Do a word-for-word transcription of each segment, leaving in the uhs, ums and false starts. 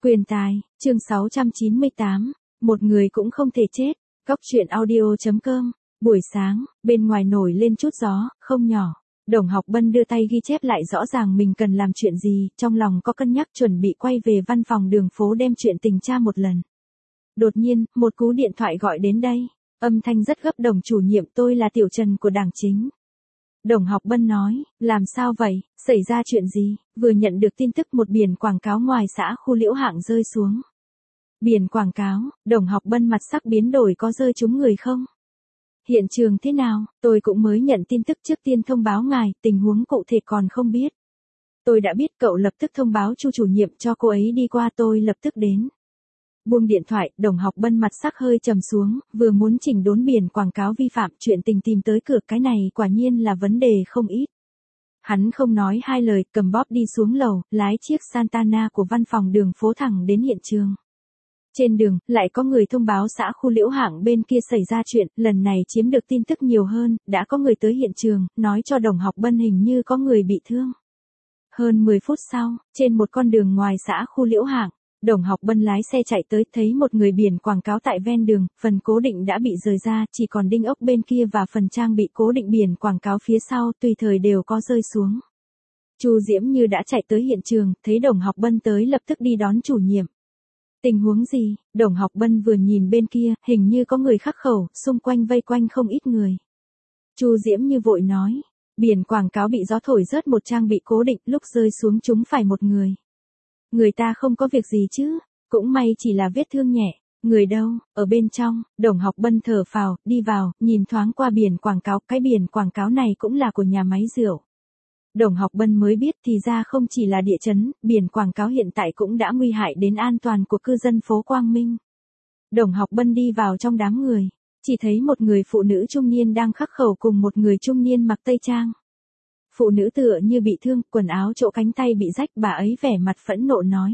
Quyền tài, chương sáu trăm chín mươi tám, một người cũng không thể chết. Góc truyện audio chấm com. Buổi sáng, bên ngoài nổi lên chút gió, không nhỏ. Đồng Học Bân đưa tay ghi chép lại rõ ràng mình cần làm chuyện gì, trong lòng có cân nhắc chuẩn bị quay về văn phòng Đường Phố đem chuyện tình tra một lần. Đột nhiên, một cú điện thoại gọi đến đây. Âm thanh rất gấp. Đồng chủ nhiệm, tôi là Tiểu Trần của Đảng Chính. Đồng Học Bân nói, làm sao vậy, xảy ra chuyện gì? Vừa nhận được tin tức một biển quảng cáo ngoài xã khu Liễu Hạng rơi xuống. Biển quảng cáo, Đồng Học Bân mặt sắc biến đổi, có rơi trúng người không? Hiện trường thế nào? Tôi cũng mới nhận tin tức, trước tiên thông báo ngài, tình huống cụ thể còn không biết. Tôi đã biết, cậu lập tức thông báo Chu chủ nhiệm cho cô ấy đi qua, tôi lập tức đến. Buông điện thoại, Đồng Học Bân mặt sắc hơi trầm xuống, vừa muốn chỉnh đốn biển quảng cáo vi phạm, chuyện tình tìm tới cửa, cái này quả nhiên là vấn đề không ít. Hắn không nói hai lời, cầm bóp đi xuống lầu, lái chiếc Santana của văn phòng Đường Phố thẳng đến hiện trường. Trên đường, lại có người thông báo xã khu Liễu Hạng bên kia xảy ra chuyện, lần này chiếm được tin tức nhiều hơn, đã có người tới hiện trường, nói cho Đồng Học Bân hình như có người bị thương. Hơn mười phút sau, trên một con đường ngoài xã khu Liễu Hạng, Đồng Học Bân lái xe chạy tới, thấy một người biển quảng cáo tại ven đường, phần cố định đã bị rời ra, chỉ còn đinh ốc bên kia và phần trang bị cố định biển quảng cáo phía sau, tùy thời đều có rơi xuống. Chu Diễm Như đã chạy tới hiện trường, thấy Đồng Học Bân tới lập tức đi đón chủ nhiệm. Tình huống gì? Đồng Học Bân vừa nhìn bên kia, hình như có người khắc khẩu, xung quanh vây quanh không ít người. Chu Diễm Như vội nói, biển quảng cáo bị gió thổi rớt một trang bị cố định, lúc rơi xuống chúng phải một người. Người ta không có việc gì chứ, cũng may chỉ là vết thương nhẹ. Người đâu? Ở bên trong. Đồng Học Bân thở phào, đi vào, nhìn thoáng qua biển quảng cáo, cái biển quảng cáo này cũng là của nhà máy rượu. Đồng Học Bân mới biết thì ra không chỉ là địa chấn, biển quảng cáo hiện tại cũng đã nguy hại đến an toàn của cư dân phố Quang Minh. Đồng Học Bân đi vào trong đám người, chỉ thấy một người phụ nữ trung niên đang khắc khẩu cùng một người trung niên mặc tây trang. Phụ nữ tựa như bị thương, quần áo chỗ cánh tay bị rách, bà ấy vẻ mặt phẫn nộ nói.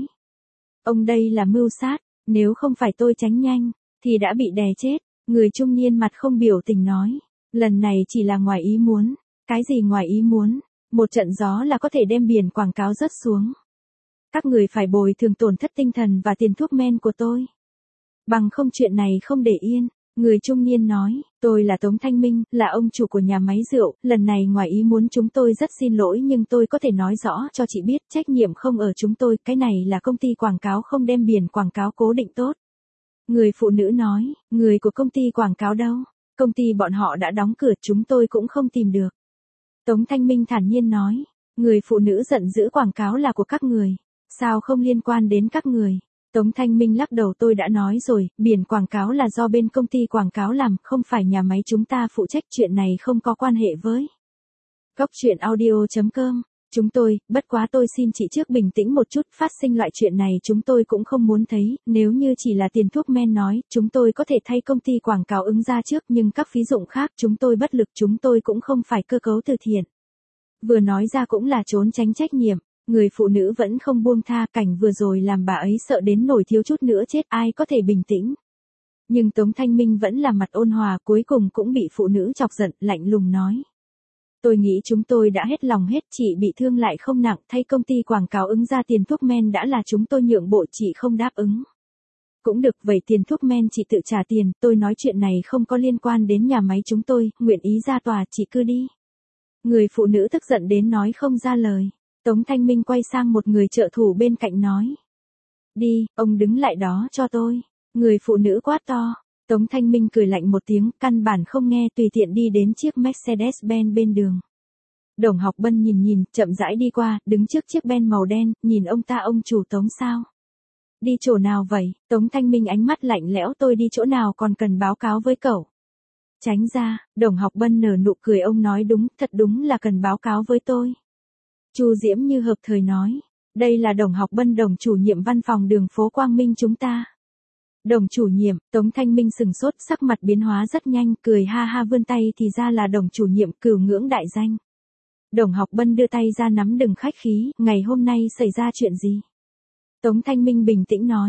Ông đây là mưu sát, nếu không phải tôi tránh nhanh, thì đã bị đè chết. Người trung niên mặt không biểu tình nói, lần này chỉ là ngoài ý muốn. Cái gì ngoài ý muốn? Một trận gió là có thể đem biển quảng cáo rớt xuống. Các người phải bồi thường tổn thất tinh thần và tiền thuốc men của tôi. Bằng không chuyện này không để yên. Người trung niên nói, tôi là Tống Thanh Minh, là ông chủ của nhà máy rượu, lần này ngoài ý muốn chúng tôi rất xin lỗi nhưng tôi có thể nói rõ cho chị biết trách nhiệm không ở chúng tôi, cái này là công ty quảng cáo không đem biển quảng cáo cố định tốt. Người phụ nữ nói, người của công ty quảng cáo đâu? Công ty bọn họ đã đóng cửa, chúng tôi cũng không tìm được. Tống Thanh Minh thản nhiên nói, người phụ nữ giận dữ, quảng cáo là của các người, sao không liên quan đến các người? Tống Thanh Minh lắc đầu, tôi đã nói rồi, biển quảng cáo là do bên công ty quảng cáo làm, không phải nhà máy chúng ta phụ trách, chuyện này không có quan hệ với. Góc truyện audio chấm com. Chúng tôi, bất quá tôi xin chị trước bình tĩnh một chút, phát sinh loại chuyện này chúng tôi cũng không muốn thấy, nếu như chỉ là tiền thuốc men nói, chúng tôi có thể thay công ty quảng cáo ứng ra trước, nhưng các phí dụng khác chúng tôi bất lực, chúng tôi cũng không phải cơ cấu từ thiện. Vừa nói ra cũng là trốn tránh trách nhiệm. Người phụ nữ vẫn không buông tha, cảnh vừa rồi làm bà ấy sợ đến nổi thiếu chút nữa chết, ai có thể bình tĩnh. Nhưng Tống Thanh Minh vẫn là mặt ôn hòa, cuối cùng cũng bị phụ nữ chọc giận, lạnh lùng nói. Tôi nghĩ chúng tôi đã hết lòng hết, chị bị thương lại không nặng, thay công ty quảng cáo ứng ra tiền thuốc men đã là chúng tôi nhượng bộ, chị không đáp ứng. Cũng được, vậy tiền thuốc men chị tự trả tiền, tôi nói chuyện này không có liên quan đến nhà máy chúng tôi, nguyện ý ra tòa, chị cứ đi. Người phụ nữ tức giận đến nói không ra lời. Tống Thanh Minh quay sang một người trợ thủ bên cạnh nói. Đi, ông đứng lại đó cho tôi. Người phụ nữ quát to. Tống Thanh Minh cười lạnh một tiếng, căn bản không nghe, tùy tiện đi đến chiếc Mercedes-Benz bên đường. Đồng Học Bân nhìn nhìn, chậm rãi đi qua, đứng trước chiếc Ben màu đen, nhìn ông ta, ông chủ Tống sao? Đi chỗ nào vậy? Tống Thanh Minh ánh mắt lạnh lẽo, tôi đi chỗ nào còn cần báo cáo với cậu. Tránh ra. Đồng Học Bân nở nụ cười, ông nói đúng, thật đúng là cần báo cáo với tôi. Chu Diễm Như hợp thời nói, đây là Đồng Học Bân, đồng chủ nhiệm văn phòng Đường Phố Quang Minh chúng ta. Đồng chủ nhiệm, Tống Thanh Minh sừng sốt, sắc mặt biến hóa rất nhanh, cười ha ha vươn tay, thì ra là đồng chủ nhiệm, cửu ngưỡng đại danh. Đồng Học Bân đưa tay ra nắm, đừng khách khí, ngày hôm nay xảy ra chuyện gì? Tống Thanh Minh bình tĩnh nói,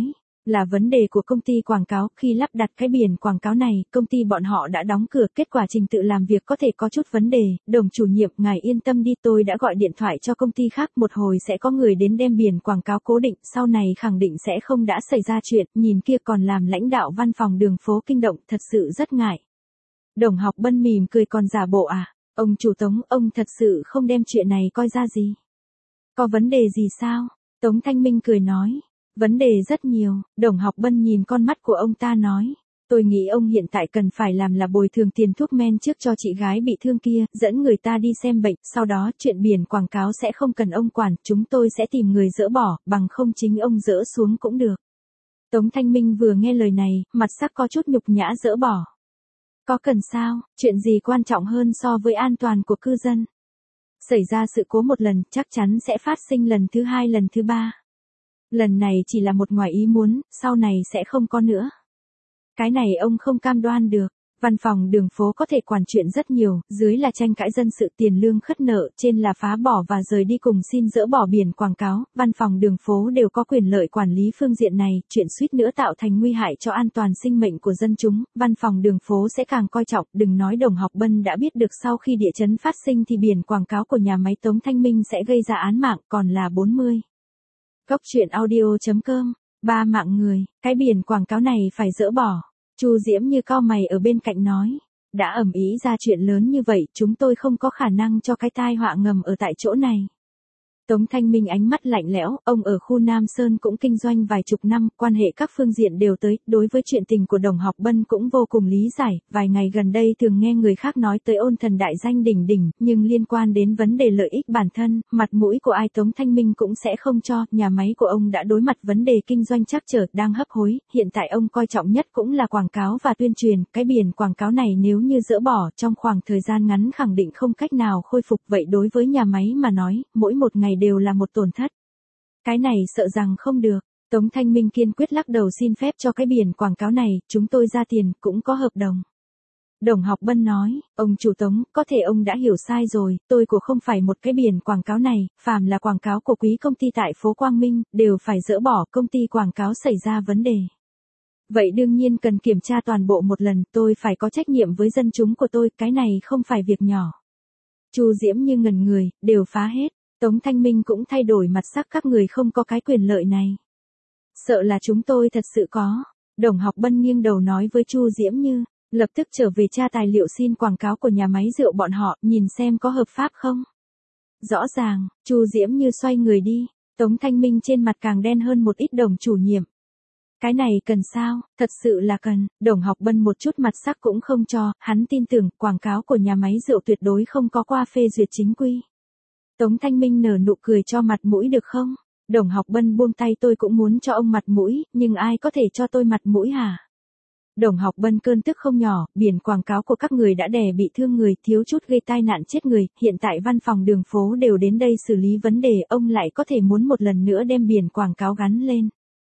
Là vấn đề của công ty quảng cáo, khi lắp đặt cái biển quảng cáo này, công ty bọn họ đã đóng cửa, kết quả trình tự làm việc có thể có chút vấn đề, đồng chủ nhiệm, ngài yên tâm đi, tôi đã gọi điện thoại cho công ty khác, một hồi sẽ có người đến đem biển quảng cáo cố định, sau này khẳng định sẽ không đã xảy ra chuyện, nhìn kia còn làm lãnh đạo văn phòng đường phố kinh động, thật sự rất ngại. Đồng Học Bân mỉm cười, còn giả bộ à, ông chủ Tống, ông thật sự không đem chuyện này coi ra gì. Có vấn đề gì sao? Tống Thanh Minh cười nói. Vấn đề rất nhiều, Đồng Học Bân nhìn con mắt của ông ta nói. Tôi nghĩ ông hiện tại cần phải làm là bồi thường tiền thuốc men trước cho chị gái bị thương kia, dẫn người ta đi xem bệnh, sau đó chuyện biển quảng cáo sẽ không cần ông quản, chúng tôi sẽ tìm người dỡ bỏ, bằng không chính ông dỡ xuống cũng được. Tống Thanh Minh vừa nghe lời này, mặt sắc có chút nhục nhã, dỡ bỏ. Có cần sao, chuyện gì quan trọng hơn so với an toàn của cư dân? Xảy ra sự cố một lần, chắc chắn sẽ phát sinh lần thứ hai, lần thứ ba. Lần này chỉ là một ngoài ý muốn, sau này sẽ không có nữa. Cái này ông không cam đoan được. Văn phòng đường phố có thể quản chuyện rất nhiều, dưới là tranh cãi dân sự, tiền lương khất nợ, trên là phá bỏ và rời đi cùng xin dỡ bỏ biển quảng cáo, văn phòng đường phố đều có quyền lợi quản lý phương diện này, chuyện suýt nữa tạo thành nguy hại cho an toàn sinh mệnh của dân chúng, văn phòng đường phố sẽ càng coi trọng, đừng nói Đồng Học Bân đã biết được sau khi địa chấn phát sinh thì biển quảng cáo của nhà máy Tống Thanh Minh sẽ gây ra án mạng, còn là bốn mươi. Góc truyện audio chấm com, ba mạng người, cái biển quảng cáo này phải dỡ bỏ. Chu Diễm như cau mày ở bên cạnh nói, đã ầm ĩ ra chuyện lớn như vậy, chúng tôi không có khả năng cho cái tai họa ngầm ở tại chỗ này. Tống Thanh Minh ánh mắt lạnh lẽo, ông ở khu Nam Sơn cũng kinh doanh vài chục năm, quan hệ các phương diện đều tới, đối với chuyện tình của Đồng Học Bân cũng vô cùng lý giải, vài ngày gần đây thường nghe người khác nói tới ôn thần đại danh đỉnh đỉnh, nhưng liên quan đến vấn đề lợi ích bản thân, mặt mũi của ai Tống Thanh Minh cũng sẽ không cho, nhà máy của ông đã đối mặt vấn đề kinh doanh trắc trở, đang hấp hối, hiện tại ông coi trọng nhất cũng là quảng cáo và tuyên truyền, cái biển quảng cáo này nếu như dỡ bỏ trong khoảng thời gian ngắn khẳng định không cách nào khôi phục, vậy đối với nhà máy mà nói, mỗi một ngày đều là một tổn thất. Cái này sợ rằng không được. Tống Thanh Minh kiên quyết lắc đầu, xin phép cho cái biển quảng cáo này, chúng tôi ra tiền, cũng có hợp đồng. Đồng Học Bân nói, ông chủ Tống, có thể ông đã hiểu sai rồi, tôi của không phải một cái biển quảng cáo này, phàm là quảng cáo của quý công ty tại phố Quang Minh, đều phải dỡ bỏ, công ty quảng cáo xảy ra vấn đề. Vậy đương nhiên cần kiểm tra toàn bộ một lần, tôi phải có trách nhiệm với dân chúng của tôi, cái này không phải việc nhỏ. Chu Diễm như ngẩn người, đều phá hết. Tống Thanh Minh cũng thay đổi mặt sắc, các người không có cái quyền lợi này. Sợ là chúng tôi thật sự có. Đồng Học Bân nghiêng đầu nói với Chu Diễm Như, lập tức trở về tra tài liệu xin quảng cáo của nhà máy rượu bọn họ, nhìn xem có hợp pháp không. Rõ ràng, Chu Diễm Như xoay người đi, Tống Thanh Minh trên mặt càng đen hơn một ít. Đồng chủ nhiệm. Cái này cần sao, thật sự là cần, Đồng Học Bân một chút mặt sắc cũng không cho, hắn tin tưởng quảng cáo của nhà máy rượu tuyệt đối không có qua phê duyệt chính quy. Tống Thanh Minh nở nụ cười, cho mặt mũi được không? Đồng Học Bân buông tay, tôi cũng muốn cho ông mặt mũi, nhưng ai có thể cho tôi mặt mũi hả? Đồng Học Bân cơn tức không nhỏ, biển quảng cáo của các người đã đè bị thương người, thiếu chút gây tai nạn chết người, hiện tại văn phòng đường phố đều đến đây xử lý vấn đề, ông lại có thể muốn một lần nữa đem biển quảng cáo gắn lên.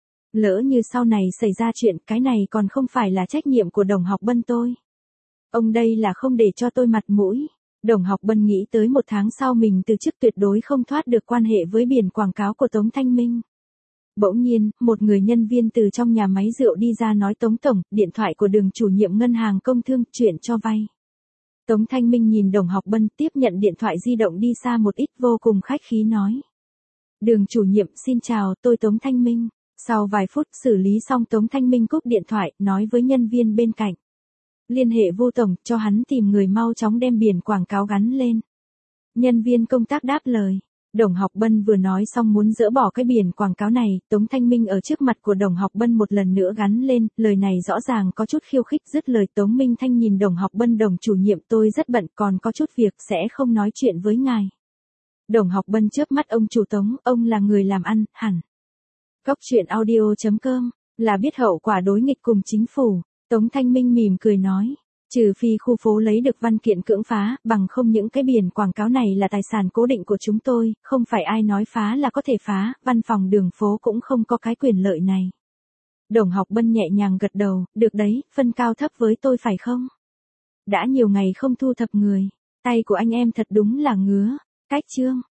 Lỡ như sau này xảy ra chuyện, cái này còn không phải là trách nhiệm của Đồng Học Bân tôi. Ông đây là không để cho tôi mặt mũi. Đồng Học Bân nghĩ tới một tháng sau mình từ chức tuyệt đối không thoát được quan hệ với biển quảng cáo của Tống Thanh Minh. Bỗng nhiên, một người nhân viên từ trong nhà máy rượu đi ra nói, Tống Tổng, điện thoại của Đường chủ nhiệm ngân hàng công thương, chuyển cho vay. Tống Thanh Minh nhìn Đồng Học Bân, tiếp nhận điện thoại di động đi xa một ít, vô cùng khách khí nói. Đường chủ nhiệm, xin chào, tôi Tống Thanh Minh. Sau vài phút xử lý xong, Tống Thanh Minh cúp điện thoại, nói với nhân viên bên cạnh. Liên hệ Vu Tổng, cho hắn tìm người mau chóng đem biển quảng cáo gắn lên. Nhân viên công tác đáp lời. Đồng Học Bân vừa nói xong muốn dỡ bỏ cái biển quảng cáo này, Tống Thanh Minh ở trước mặt của Đồng Học Bân một lần nữa gắn lên, lời này rõ ràng có chút khiêu khích. Dứt lời, Tống Minh Thanh nhìn Đồng Học Bân, Đồng chủ nhiệm, tôi rất bận, còn có chút việc, sẽ không nói chuyện với ngài. Đồng Học Bân chớp mắt, ông chủ Tống, ông là người làm ăn, hẳn. Góc truyện audio chấm com, là biết hậu quả đối nghịch cùng chính phủ. Tống Thanh Minh mỉm cười nói, trừ phi khu phố lấy được văn kiện cưỡng phá, bằng không những cái biển quảng cáo này là tài sản cố định của chúng tôi, không phải ai nói phá là có thể phá, văn phòng đường phố cũng không có cái quyền lợi này. Đồng Học Bân nhẹ nhàng gật đầu, được đấy, phân cao thấp với tôi phải không? Đã nhiều ngày không thu thập người, tay của anh em thật đúng là ngứa. Cách chương